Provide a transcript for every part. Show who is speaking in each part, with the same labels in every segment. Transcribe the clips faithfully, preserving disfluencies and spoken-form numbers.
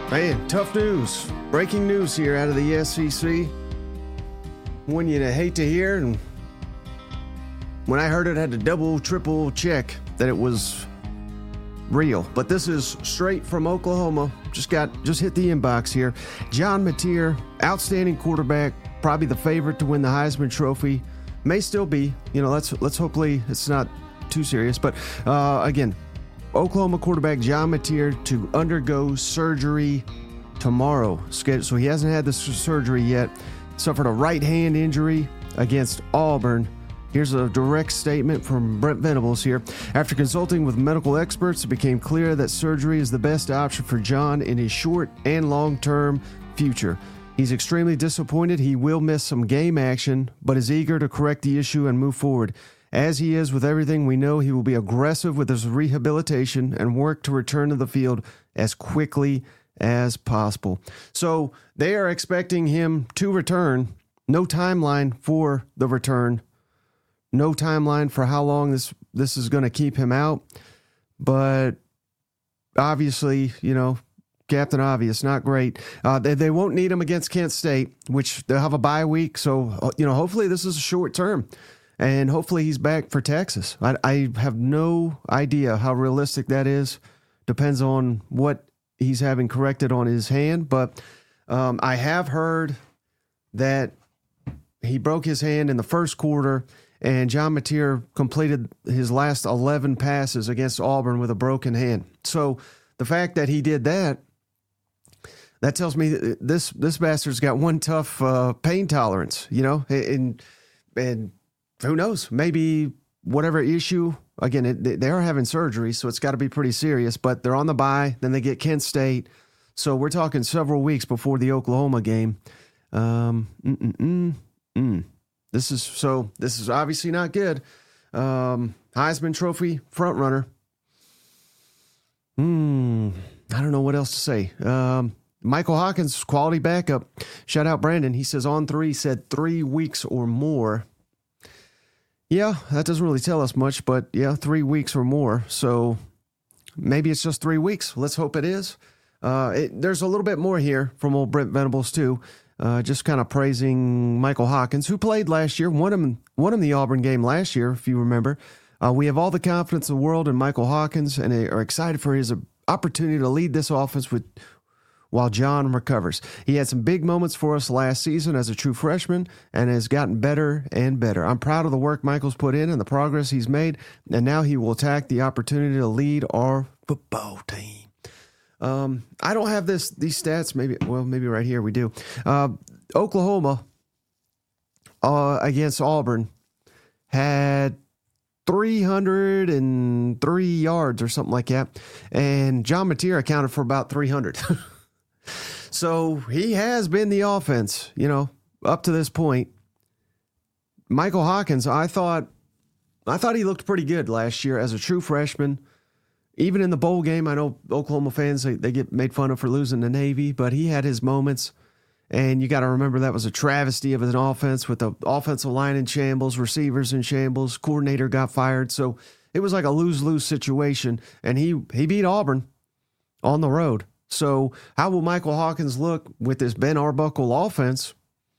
Speaker 1: Man, tough news. Breaking news here out of the S E C. One you hate to hear, and when I heard it, I had to double, triple check that it was real. But this is straight from Oklahoma. Just got, just hit the inbox here. John Mateer, outstanding quarterback, probably the favorite to win the Heisman Trophy. May still be. You know, let's let's hopefully it's not too serious. But uh, again, Oklahoma quarterback John Mateer to undergo surgery tomorrow. So he hasn't had the surgery yet. Suffered a right hand injury against Auburn. Here's a direct statement from Brent Venables here. After consulting with medical experts, it became clear that surgery is the best option for John in his short and long-term future. He's extremely disappointed. He will miss some game action, but is eager to correct the issue and move forward. As he is with everything we know, he will be aggressive with his rehabilitation and work to return to the field as quickly as possible. So they are expecting him to return. No timeline for the return. No timeline for how long this, this is going to keep him out. But obviously, you know, Captain Obvious, not great. Uh, they, they won't need him against Kent State, which they'll have a bye week. So, you know, hopefully this is a short term. And hopefully he's back for Texas. I, I have no idea how realistic that is. Depends on what he's having corrected on his hand. But um, I have heard that he broke his hand in the first quarter, and John Mateer completed his last eleven passes against Auburn with a broken hand. So the fact that he did that, that tells me that this this bastard's got one tough uh, pain tolerance, you know, and and. Who knows? Maybe whatever issue, again, it, they are having surgery, so it's got to be pretty serious, but they're on the bye. Then they get Kent State. So we're talking several weeks before the Oklahoma game. Um, mm, mm, mm, mm. This is so this is obviously not good. Um, Heisman Trophy frontrunner. Hmm. I don't know what else to say. Um, Michael Hawkins, quality backup. Shout out Brandon. He says on three, said three weeks or more. Yeah, that doesn't really tell us much, but yeah, three weeks or more. So maybe it's just three weeks. Let's hope it is. Uh, it, there's a little bit more here from old Brent Venables too. Uh, just kind of praising Michael Hawkins, who played last year, won him, won him the Auburn game last year, if you remember. Uh, we have all the confidence in the world in Michael Hawkins and are excited for his opportunity to lead this offense with while John recovers. He had some big moments for us last season as a true freshman and has gotten better and better. I'm proud of the work Michael's put in and the progress he's made, and now he will attack the opportunity to lead our football team. Um, I don't have this these stats. Maybe, well, maybe right here we do. Uh, Oklahoma uh, against Auburn had three hundred three yards or something like that, and John Mateer accounted for about three hundred. So he has been the offense, you know, up to this point. Michael Hawkins, I thought, I thought he looked pretty good last year as a true freshman. Even in the bowl game, I know Oklahoma fans, they, they get made fun of for losing to Navy, but he had his moments. And you got to remember that was a travesty of an offense with the offensive line in shambles, receivers in shambles, coordinator got fired. So it was like a lose-lose situation. And he, he beat Auburn on the road. So how will Michael Hawkins look with this Ben Arbuckle offense?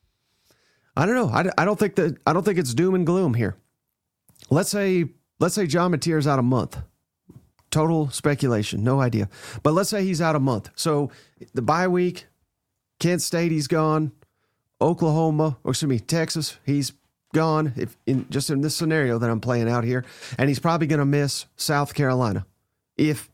Speaker 1: I don't know. I, I don't think that I don't think it's doom and gloom here. Let's say let's say John Mateer's out a month. Total speculation, no idea. But let's say he's out a month. So the bye week, Kent State, he's gone. Oklahoma, or excuse me, Texas, he's gone. If in just in this scenario that I'm playing out here, and he's probably going to miss South Carolina if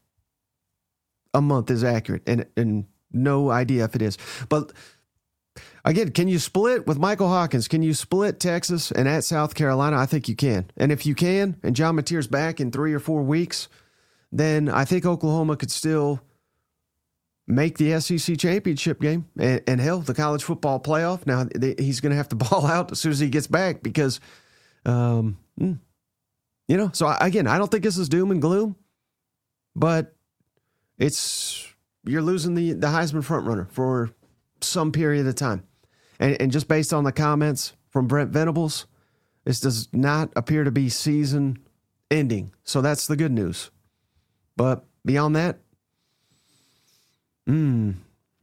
Speaker 1: a month is accurate, and and no idea if it is. But again, can you split with Michael Hawkins? Can you split Texas and at South Carolina? I think you can. And if you can, and John Mateer's back in three or four weeks, then I think Oklahoma could still make the S E C championship game and, and hell, the college football playoff. Now they, he's going to have to ball out as soon as he gets back because, um, you know, so again, I don't think this is doom and gloom, but it's, you're losing the, the Heisman frontrunner for some period of time. And, and just based on the comments from Brent Venables, this does not appear to be season ending. So that's the good news. But beyond that, mm,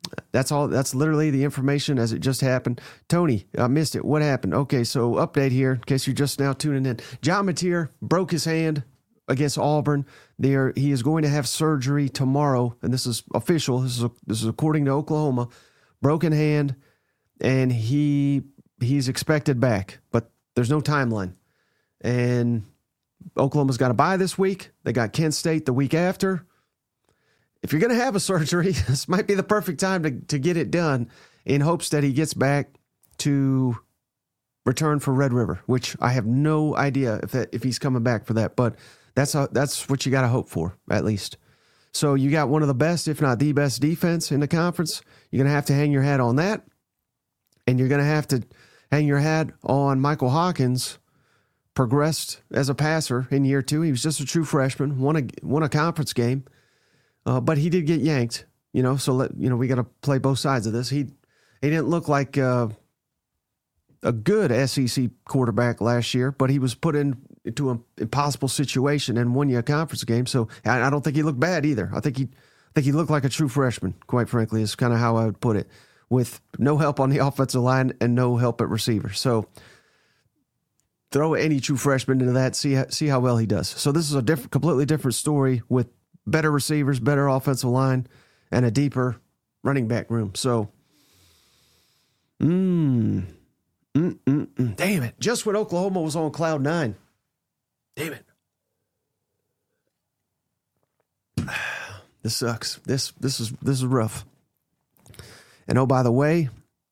Speaker 1: That's all. That's literally the information as it just happened. Tony, I missed it. What happened? Okay, so update here in case you're just now tuning in. John Mateer broke his hand against Auburn. There, he is going to have surgery tomorrow, and this is official. This is a, this is according to Oklahoma. Broken hand, and he he's expected back, but there's no timeline. And Oklahoma's got a bye this week. They got Kent State the week after. If you're going to have a surgery, this might be the perfect time to, to get it done in hopes that he gets back to return for Red River, which I have no idea if that, if he's coming back for that, but that's a, that's what you got to hope for, at least. So you got one of the best, if not the best defense in the conference. You're going to have to hang your hat on that, and you're going to have to hang your hat on Michael Hawkins. Progressed as a passer in year two. He was just a true freshman, won a, won a conference game. Uh, but he did get yanked, you know, so, let, you know, we got to play both sides of this. He he didn't look like uh, a good S E C quarterback last year, but he was put in, into an impossible situation and won you a conference game. So I, I don't think he looked bad either. I think he I think he looked like a true freshman, quite frankly, is kind of how I would put it, with no help on the offensive line and no help at receiver. So throw any true freshman into that, see, see how well he does. So this is a different, completely different story with better receivers, better offensive line, and a deeper running back room. So, mm, mm, mm, mm. Damn it. Just when Oklahoma was on cloud nine. Damn it. This sucks. This this is this is rough. And oh, by the way,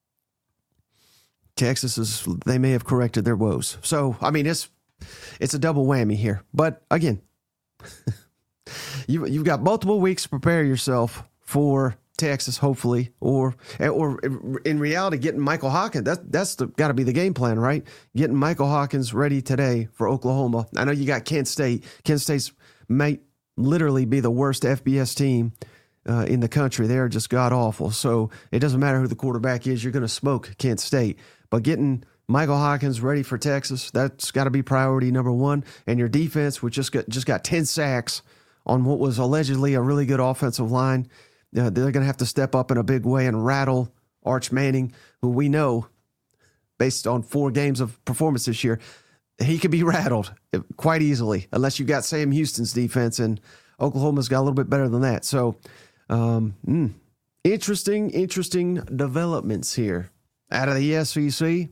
Speaker 1: Texas is, they may have corrected their woes. So, I mean, it's it's a double whammy here. But again, You, you've got multiple weeks to prepare yourself for Texas, hopefully, or or in reality, getting Michael Hawkins. That, that's got to be the game plan, right? Getting Michael Hawkins ready today for Oklahoma. I know you got Kent State. Kent State might literally be the worst F B S team uh, in the country. They are just god-awful. So it doesn't matter who the quarterback is. You're going to smoke Kent State. But getting Michael Hawkins ready for Texas, that's got to be priority number one. And your defense, which just got, just got ten sacks on what was allegedly a really good offensive line. Uh, they're going to have to step up in a big way and rattle Arch Manning, who we know, based on four games of performance this year, he could be rattled quite easily, unless you got Sam Houston's defense, and Oklahoma's got a little bit better than that. So, um, mm, interesting, interesting developments here out of the S E C.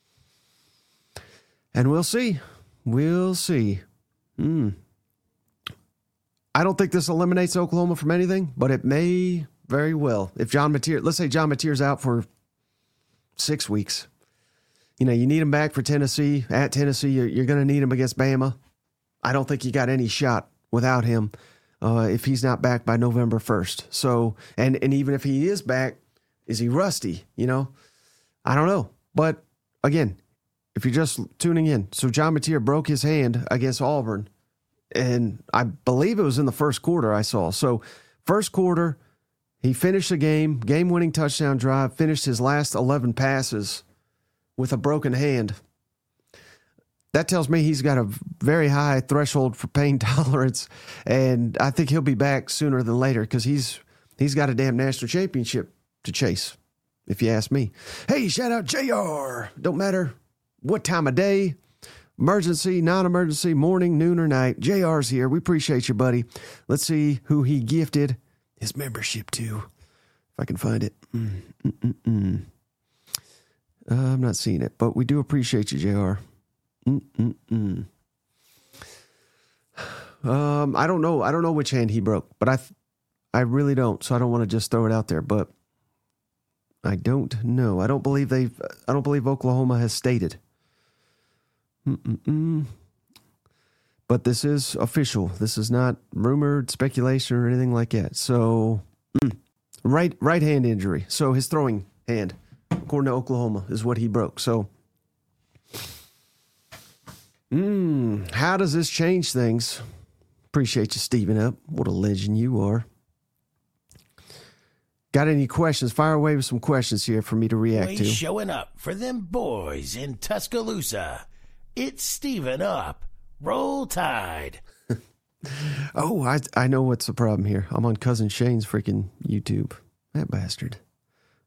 Speaker 1: And we'll see. We'll see. Hmm. I don't think this eliminates Oklahoma from anything, but it may very well. If John Mateer, let's say John Mateer's out for six weeks. You know, you need him back for Tennessee. At Tennessee, you're, you're going to need him against Bama. I don't think you got any shot without him uh, if he's not back by November first. So, and, and even if he is back, is he rusty? You know, I don't know. But again, if you're just tuning in, so John Mateer broke his hand against Auburn. And I believe it was in the first quarter I saw. So first quarter, he finished the game, game-winning touchdown drive, finished his last eleven passes with a broken hand. That tells me he's got a very high threshold for pain tolerance, and I think he'll be back sooner than later because he's he's got a damn national championship to chase, if you ask me. Hey, shout out J R. Don't matter what time of day, emergency, non-emergency, morning, noon, or night. J R's here. We appreciate you, buddy. Let's see who he gifted his membership to, if I can find it. Mm, mm, mm, mm. Uh, I'm not seeing it, but we do appreciate you, J R. Mm, mm, mm. Um, I don't know. I don't know which hand he broke, but I, I really don't. So I don't want to just throw it out there. But I don't know. I don't believe they've. I don't believe Oklahoma has stated. Mm-mm-mm. But this is official. This is not rumored speculation or anything like that. So, mm, right right hand injury. So his throwing hand, according to Oklahoma, is what he broke. So, mm, how does this change things? Appreciate you, Steven Up. What a legend you are. Got any questions? Fire away with some questions here for me to react
Speaker 2: Boys
Speaker 1: to.
Speaker 2: Showing up for them boys in Tuscaloosa. It's Steven Up. Roll Tide.
Speaker 1: Oh, I I know what's the problem here. I'm on Cousin Shane's freaking YouTube. That bastard.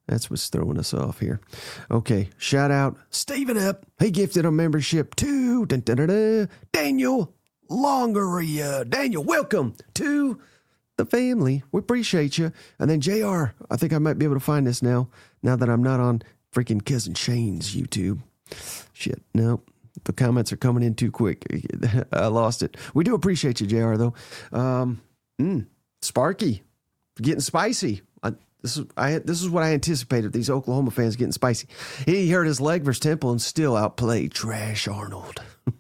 Speaker 1: That's what's throwing us off here. Okay, shout out Stephen Up. He gifted a membership to dun, dun, dun, dun, Daniel Longeria. Daniel, welcome to the family. We appreciate you. And then J R, I think I might be able to find this now, now that I'm not on freaking Cousin Shane's YouTube. Shit, no. The comments are coming in too quick. I lost it. We do appreciate you, J R, though. Um, mm, Sparky, getting spicy. I, this is I. This is what I anticipated. These Oklahoma fans getting spicy. He hurt his leg versus Temple and still outplayed Trash Arnold.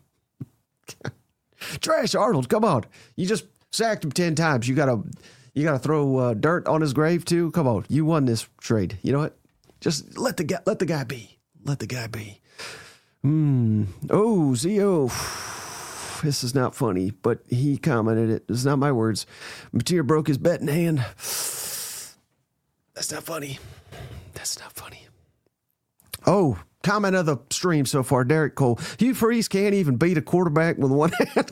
Speaker 1: Trash Arnold, come on! You just sacked him ten times. You gotta, you gotta throw uh, dirt on his grave too. Come on, you won this trade. You know what? Just let the guy, let the guy be. Let the guy be. Hmm. Oh, Z O. This is not funny, but he commented it. It's not my words. Mateer broke his betting hand. That's not funny. That's not funny. Oh, comment of the stream so far, Derek Cole. Hugh Freeze can't even beat a quarterback with one hand.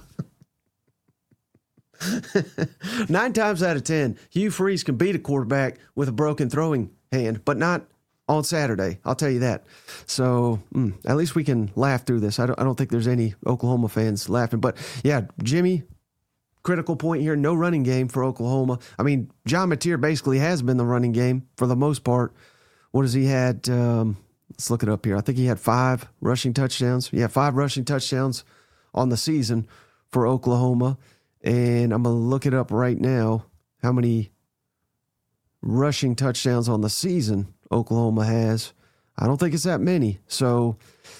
Speaker 1: Nine times out of ten, Hugh Freeze can beat a quarterback with a broken throwing hand, but not on Saturday. I'll tell you that. So mm, at least we can laugh through this. I don't, I don't think there's any Oklahoma fans laughing. But yeah, Jimmy, critical point here. No running game for Oklahoma. I mean, John Mateer basically has been the running game for the most part. What has he had? Um, let's look it up here. I think he had five rushing touchdowns. Yeah, five rushing touchdowns on the season for Oklahoma. And I'm going to look it up right now. How many rushing touchdowns on the season Oklahoma has? I don't think it's that many. So,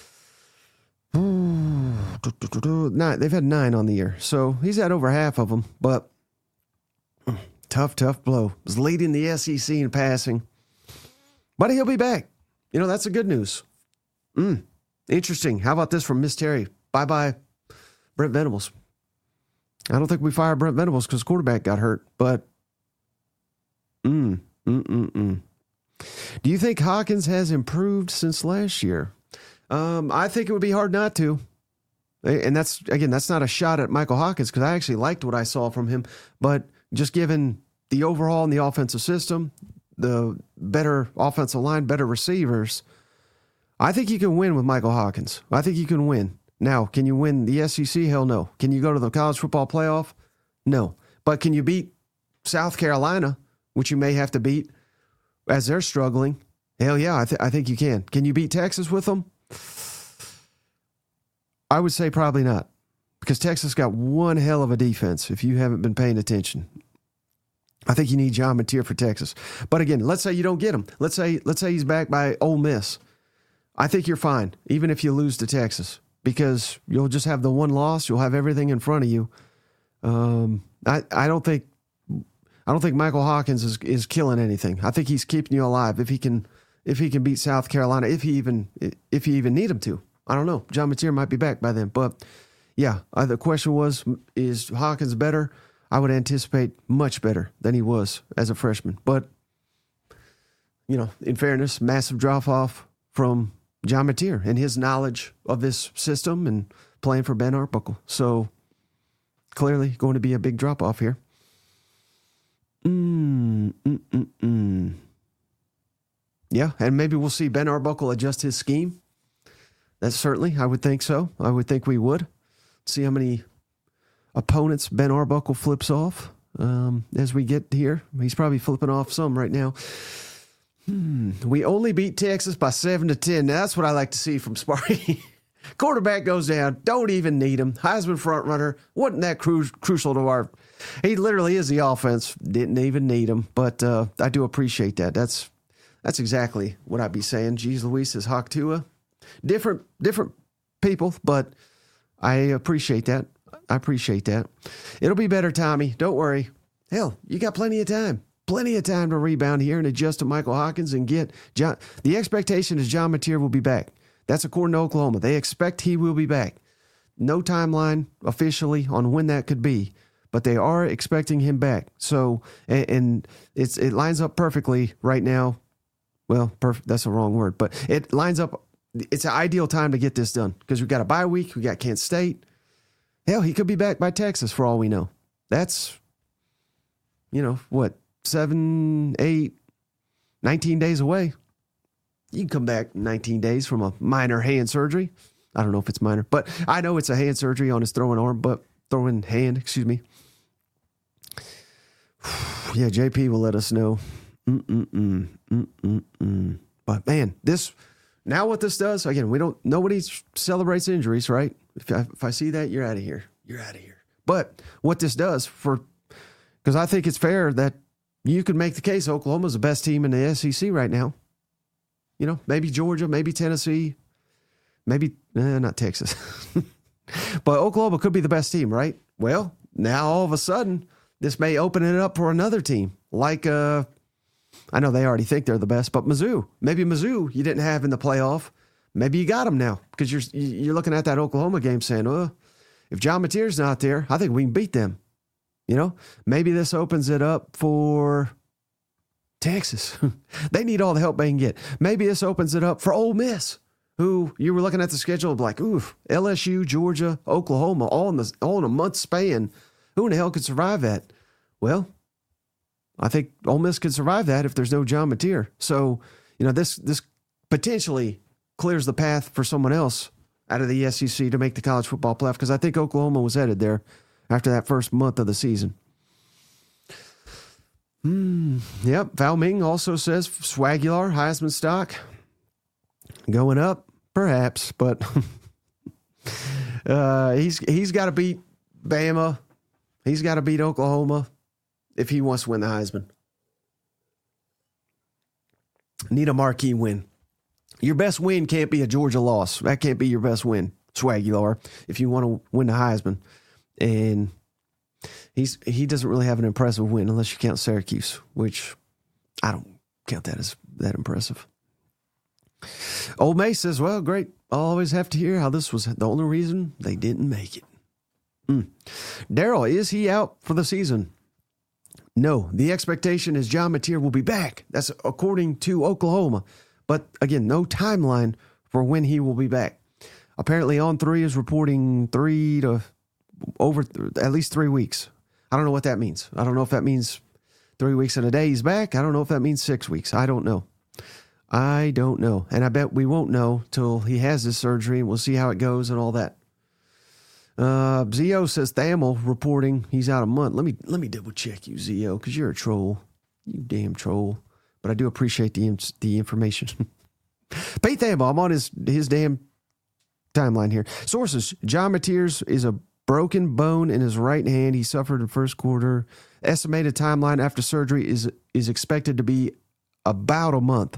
Speaker 1: nine, they've had nine on the year. So he's had over half of them. But tough, tough blow. Was leading the S E C in passing. But he'll be back. You know, that's the good news. Mm, interesting. How about this from Miss Terry? Bye-bye, Brent Venables. I don't think we fired Brent Venables because quarterback got hurt. But, mm, mm, mm, mm. Do you think Hawkins has improved since last year? Um, I think it would be hard not to. And that's, again, that's not a shot at Michael Hawkins because I actually liked what I saw from him. But just given the overhaul in the offensive system, the better offensive line, better receivers, I think you can win with Michael Hawkins. I think you can win. Now, can you win the S E C? Hell no. Can you go to the college football playoff? No. But can you beat South Carolina, which you may have to beat as they're struggling? Hell yeah, I, th- I think you can. Can you beat Texas with them? I would say probably not, because Texas got one hell of a defense if you haven't been paying attention. I think you need John Mateer for Texas. But again, let's say you don't get him. Let's say let's say he's back by Ole Miss. I think you're fine, even if you lose to Texas, because you'll just have the one loss. You'll have everything in front of you. Um, I, I don't think I don't think Michael Hawkins is, is killing anything. I think he's keeping you alive if he can if he can beat South Carolina, if he even if you even need him to. I don't know. John Mateer might be back by then, but yeah. Uh, the question was, is Hawkins better? I would anticipate much better than he was as a freshman. But, you know, in fairness, massive drop-off from John Mateer and his knowledge of this system and playing for Ben Arbuckle. So, clearly going to be a big drop-off here. Mm, mm, mm, mm. Yeah, and maybe we'll see Ben Arbuckle adjust his scheme. That's certainly, I would think so. I would think we would. See how many opponents Ben Arbuckle flips off um, as we get here. He's probably flipping off some right now. Hmm. We only beat Texas by seven to ten. Now, that's what I like to see from Sparky. Quarterback goes down. Don't even need him. Heisman front runner. Wasn't that cru- crucial to our... He literally is the offense. Didn't even need him. But uh, I do appreciate that. That's that's exactly what I'd be saying. Jeez Louise says Hawk Tua. Different, different people, but I appreciate that. I appreciate that. It'll be better, Tommy. Don't worry. Hell, you got plenty of time. Plenty of time to rebound here and adjust to Michael Hawkins and get John. The expectation is John Mateer will be back. That's according to Oklahoma. They expect he will be back. No timeline officially on when that could be, but they are expecting him back. So, and, and it's it lines up perfectly right now. Well, perfect. That's the wrong word, but it lines up. It's an ideal time to get this done because we've got a bye week. We got Kent State. Hell, he could be back by Texas for all we know. That's, you know, what, seven, eight, nineteen days away. You can come back nineteen days from a minor hand surgery. I don't know if it's minor, but I know it's a hand surgery on his throwing arm, but throwing hand, excuse me. Yeah, J P will let us know. Mm-mm-mm, mm-mm-mm. But man, this, now what this does, again, we don't, nobody celebrates injuries, right? If I, if I see that, you're out of here. You're out of here. But what this does for, because I think it's fair that you could make the case Oklahoma's the best team in the S E C right now. You know, maybe Georgia, maybe Tennessee, maybe, eh, not Texas. But Oklahoma could be the best team, right? Well, now all of a sudden, this may open it up for another team. Like, uh, I know they already think they're the best, but Mizzou. Maybe Mizzou you didn't have in the playoff. Maybe you got them now because you're you're looking at that Oklahoma game saying, oh, if John Mateer's not there, I think we can beat them. You know, maybe this opens it up for Texas. They need all the help they can get. Maybe this opens it up for Ole Miss, who you were looking at the schedule like, ooh, L S U, Georgia, Oklahoma, all in the all in a month span. Who in the hell could survive that? Well, I think Ole Miss could survive that if there's no John Mateer. So, you know, this this potentially clears the path for someone else out of the S E C to make the college football playoff because I think Oklahoma was headed there after that first month of the season. Hmm. Yep. Val Ming also says Swagular, Heisman stock going up, perhaps, but uh, he's he's got to beat Bama. He's got to beat Oklahoma if he wants to win the Heisman. Need a marquee win. Your best win can't be a Georgia loss. That can't be your best win, Swagular, if you want to win the Heisman. And he's he doesn't really have an impressive win unless you count Syracuse, which I don't count that as that impressive. Old May says, well, great. I'll always have to hear how this was the only reason they didn't make it. Mm. Daryl, is he out for the season? No. The expectation is John Mateer will be back. That's according to Oklahoma. But again, no timeline for when he will be back. Apparently On three is reporting three to over at least three weeks. I don't know what that means. I don't know if that means three weeks and a day he's back. I don't know if that means six weeks. I don't know. I don't know. And I bet we won't know till he has his surgery and we'll see how it goes and all that. Uh, Zio says Thamel reporting he's out a month. Let me let me double check you, Zio, because you're a troll. You damn troll. But I do appreciate the the information. Pete Thamel, I'm on his his damn timeline here. Sources: John Mateers is a broken bone in his right hand. He suffered in first quarter. Estimated timeline after surgery is is expected to be about a month.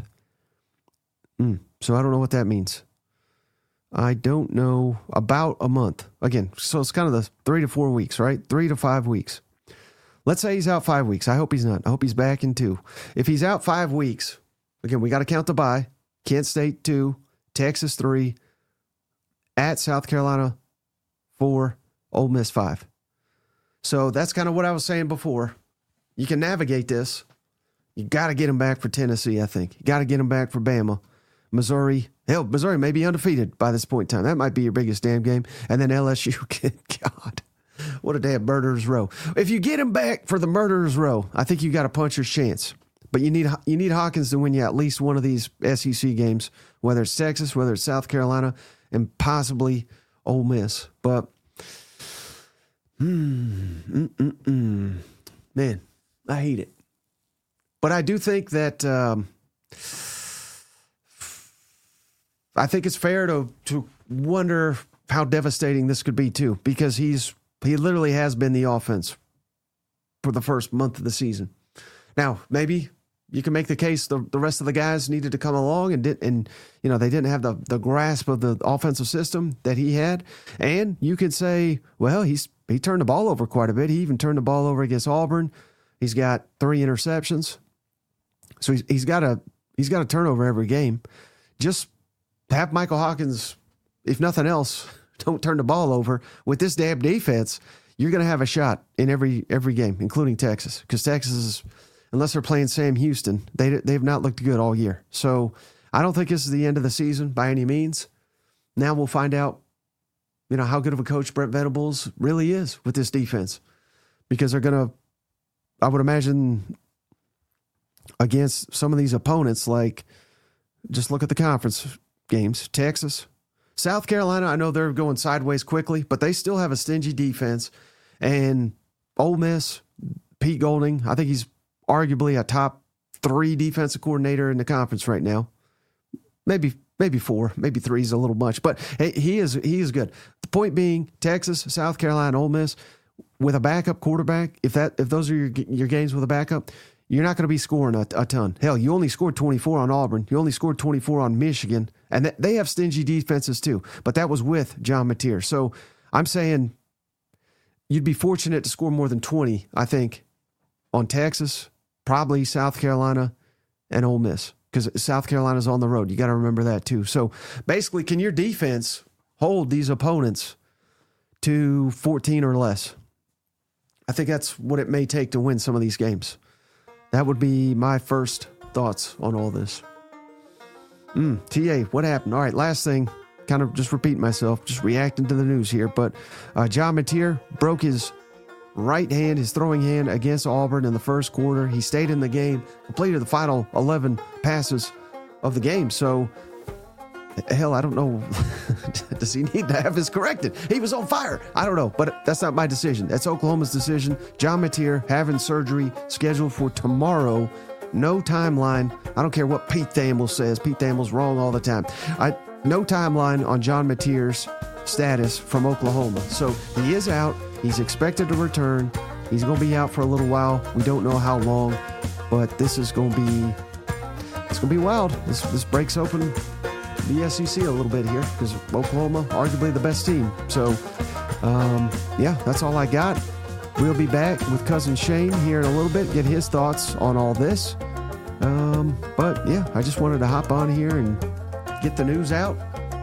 Speaker 1: Mm, so I don't know what that means. I don't know. About a month. Again, so it's kind of the three to four weeks, right? Three to five weeks. Let's say he's out five weeks. I hope he's not. I hope he's back in two. If he's out five weeks, again, we got to count the bye. Kent State two, Texas three, at South Carolina four, Ole Miss five. So that's kind of what I was saying before. You can navigate this. You got to get him back for Tennessee, I think. You got to get him back for Bama. Missouri. Hell, Missouri may be undefeated by this point in time. That might be your biggest damn game. And then L S U. God, what a damn murderer's row. If you get him back for the murderer's row, I think you got a puncher's chance. But you need you need Hawkins to win you at least one of these S E C games, whether it's Texas, whether it's South Carolina, and possibly Ole Miss. But, hmm, mm, mm, mm. man, I hate it. But I do think that um, I think it's fair to to wonder how devastating this could be too, because he's he literally has been the offense for the first month of the season. Now, maybe you can make the case the, the rest of the guys needed to come along and did and you know they didn't have the, the grasp of the offensive system that he had. And you could say, well, he's he turned the ball over quite a bit. He even turned the ball over against Auburn. He's got three interceptions. So he's he's got a he's got a turnover every game. Just have Michael Hawkins, if nothing else, don't turn the ball over. With this damn defense, you're going to have a shot in every every game, including Texas, because Texas is, unless they're playing Sam Houston, they they've not looked good all year. So I don't think this is the end of the season by any means. Now we'll find out, you know, how good of a coach Brent Venables really is with this defense, because they're going to, I would imagine, against some of these opponents. Like, just look at the conference games. Texas, South Carolina, I know they're going sideways quickly, but they still have a stingy defense. And Ole Miss, Pete Golding, I think he's arguably a top three defensive coordinator in the conference right now. Maybe maybe four, maybe three is a little much, but he is he is good. The point being, Texas, South Carolina, Ole Miss, with a backup quarterback, if that if those are your your games with a backup, you're not going to be scoring a, a ton. Hell, you only scored twenty-four on Auburn. You only scored twenty-four on Michigan, and th- they have stingy defenses too. But that was with John Mateer. So I'm saying you'd be fortunate to score more than twenty, I think, on Texas, probably South Carolina, and Ole Miss, because South Carolina's on the road. You got to remember that too. So basically, can your defense hold these opponents to fourteen or less? I think that's what it may take to win some of these games. That would be my first thoughts on all this. Mm, T A, what happened? All right, last thing, kind of just repeating myself, just reacting to the news here, but uh, John Mateer broke his right hand, his throwing hand, against Auburn in the first quarter. He stayed in the game, completed the final eleven passes of the game. So, hell, I don't know. Does he need to have his corrected? He was on fire. I don't know, but that's not my decision. That's Oklahoma's decision. John Mateer having surgery scheduled for tomorrow. No timeline. I don't care what Pete Thamel says. Pete Thamel's wrong all the time. I, no timeline on John Mateer's status from Oklahoma. So he is out. He's expected to return. He's going to be out for a little while. We don't know how long, but this is going to be it's going to be wild. This this breaks open the S E C a little bit here because Oklahoma, arguably the best team. So, um, yeah, that's all I got. We'll be back with Cousin Shane here in a little bit, get his thoughts on all this. Um, but, yeah, I just wanted to hop on here and get the news out.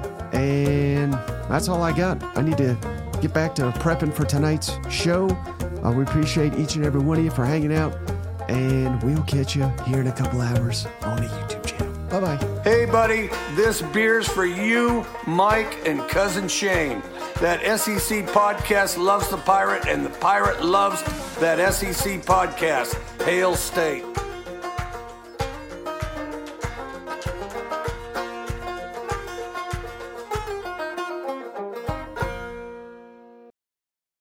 Speaker 1: And that's all I got. I need to get back to prepping for tonight's show. Uh, we appreciate each and every one of you for hanging out. And we'll catch you here in a couple hours on the YouTube channel. Bye-bye.
Speaker 3: Hey, buddy, this beer's for you, Mike, and Cousin Shane. That S E C podcast loves the Pirate, and the Pirate loves that S E C podcast. Hail State.